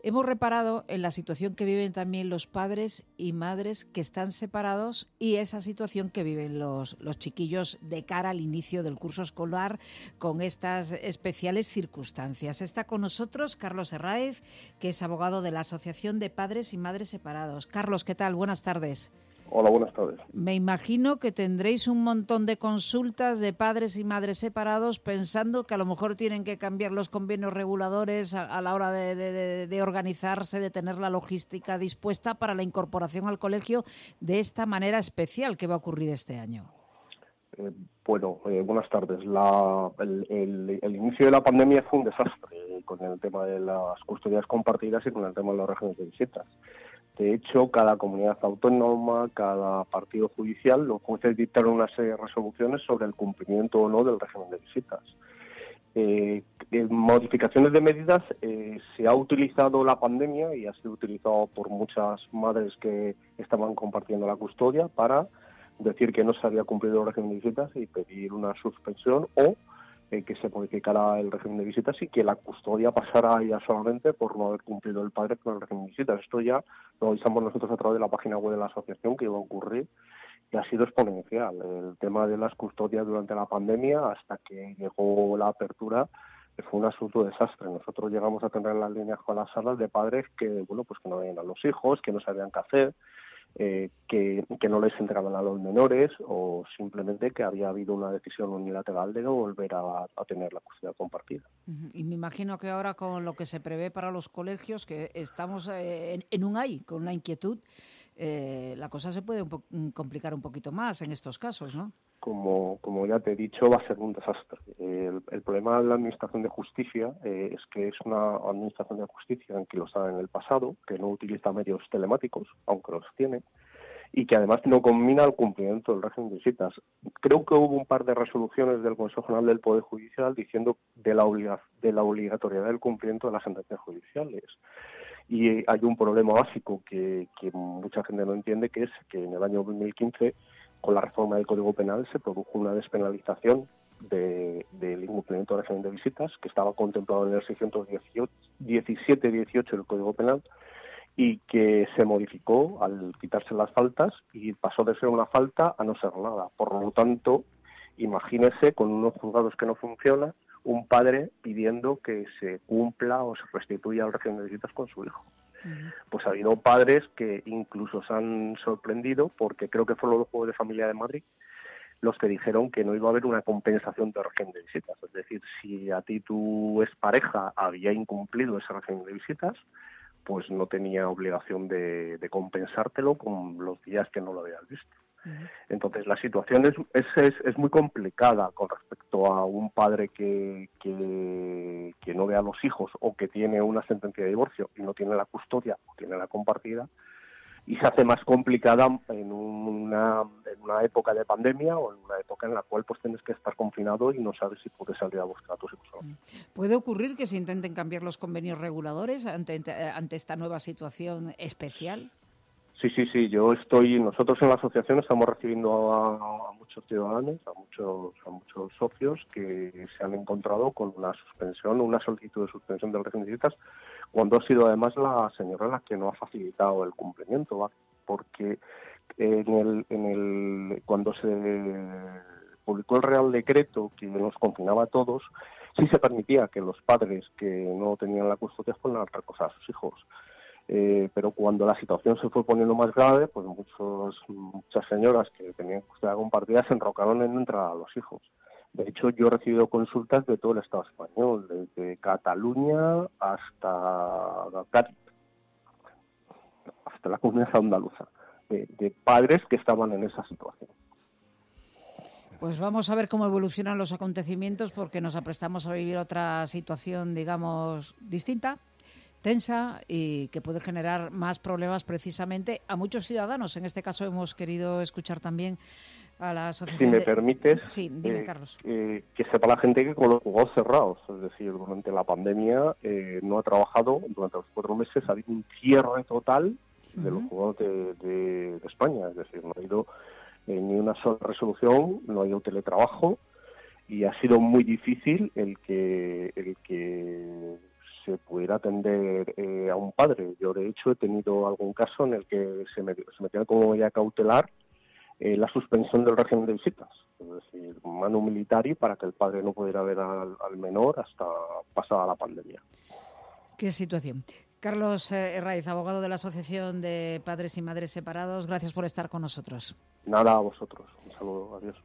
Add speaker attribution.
Speaker 1: Hemos reparado en la situación que viven también los padres y madres que están separados y esa situación que viven los chiquillos de cara al inicio del curso escolar con estas especiales circunstancias. Está con nosotros Carlos Herráez, que es abogado de la Asociación de Padres y Madres Separados. Carlos, ¿qué tal? Buenas tardes.
Speaker 2: Hola, buenas tardes.
Speaker 1: Me imagino que tendréis un montón de consultas de padres y madres separados pensando que a lo mejor tienen que cambiar los convenios reguladores a la hora de organizarse, de tener la logística dispuesta para la incorporación al colegio de esta manera especial que va a ocurrir este año.
Speaker 2: Buenas tardes. El inicio de la pandemia fue un desastre con el tema de las custodias compartidas y con el tema de los regímenes de visitas. De hecho, cada comunidad autónoma, cada partido judicial, los jueces dictaron una serie de resoluciones sobre el cumplimiento o no del régimen de visitas. En modificaciones de medidas se ha utilizado la pandemia y ha sido utilizado por muchas madres que estaban compartiendo la custodia para decir que no se había cumplido el régimen de visitas y pedir una suspensión o que se modificara el régimen de visitas y que la custodia pasara ya solamente por no haber cumplido el padre con el régimen de visitas. Esto ya lo avisamos nosotros a través de la página web de la asociación que iba a ocurrir y ha sido exponencial. El tema de las custodias durante la pandemia hasta que llegó la apertura fue un absoluto desastre. Nosotros llegamos a tener las líneas con las salas de padres que, pues que no veían a los hijos, que no sabían qué hacer, que no les entregaban a los menores o simplemente que había habido una decisión unilateral de no volver a tener la custodia compartida.
Speaker 1: Y me imagino que ahora con lo que se prevé para los colegios, que estamos en un ay, con una inquietud, la cosa se puede complicar un poquito más en estos casos, ¿no?
Speaker 2: Como ya te he dicho, va a ser un desastre. El problema de la Administración de Justicia es que es una Administración de Justicia en que lo estaba en el pasado, que no utiliza medios telemáticos, aunque los tiene, y que además no combina el cumplimiento del régimen de visitas. Creo que hubo un par de resoluciones del Consejo General del Poder Judicial diciendo de la obligatoriedad del cumplimiento de las sentencias judiciales. Y hay un problema básico que mucha gente no entiende, que es que en el año 2015, con la reforma del Código Penal, se produjo una despenalización del incumplimiento del régimen de visitas, que estaba contemplado en el 617-18 del Código Penal, y que se modificó al quitarse las faltas y pasó de ser una falta a no ser nada. Por lo tanto, imagínese con unos juzgados que no funcionan, un padre pidiendo que se cumpla o se restituya el régimen de visitas con su hijo. Pues ha habido padres que incluso se han sorprendido porque creo que fueron los Juegos de Familia de Madrid los que dijeron que no iba a haber una compensación de régimen de visitas. Es decir, si a ti tu expareja había incumplido ese régimen de visitas, pues no tenía obligación de compensártelo con los días que no lo habías visto. Entonces la situación es muy complicada con respecto a un padre que no ve a los hijos o que tiene una sentencia de divorcio y no tiene la custodia o tiene la compartida, y se hace más complicada en una época de pandemia o en una época en la cual pues tienes que estar confinado y no sabes si puedes salir a buscar a tus hijos o no.
Speaker 1: ¿Puede ocurrir que se intenten cambiar los convenios reguladores ante esta nueva situación especial?
Speaker 2: Sí. Nosotros en la asociación estamos recibiendo a muchos ciudadanos, a muchos socios que se han encontrado con una solicitud de suspensión del régimen de visitas, cuando ha sido además la señora la que no ha facilitado el cumplimiento, ¿va? Porque cuando se publicó el Real Decreto que nos confinaba a todos, sí se permitía que los padres que no tenían la custodia fueran a recosar a sus hijos. Pero cuando la situación se fue poniendo más grave, pues muchas señoras que tenían custodia compartida se enrocaron en entrar a los hijos. De hecho, yo he recibido consultas de todo el Estado español, desde Cataluña hasta Cádiz, hasta la comunidad andaluza, de padres que estaban en esa situación.
Speaker 1: Pues vamos a ver cómo evolucionan los acontecimientos, porque nos aprestamos a vivir otra situación, digamos, distinta, tensa y que puede generar más problemas precisamente a muchos ciudadanos. En este caso hemos querido escuchar también a la asociación.
Speaker 2: Si me permites,
Speaker 1: sí, dime, Carlos.
Speaker 2: Que sepa la gente que con los juzgados cerrados, es decir, durante la pandemia no ha trabajado, durante los 4 meses ha habido un cierre total de los juzgados de España, es decir, no ha habido ni una sola resolución, no ha habido teletrabajo y ha sido muy difícil el que se pudiera atender a un padre. Yo, de hecho, he tenido algún caso en el que se metía como medida cautelar la suspensión del régimen de visitas, es decir, manu militari para que el padre no pudiera ver al menor hasta pasada la pandemia.
Speaker 1: Qué situación. Carlos Herraiz, abogado de la Asociación de Padres y Madres Separados, gracias por estar con nosotros.
Speaker 2: Nada, a vosotros. Un saludo, adiós.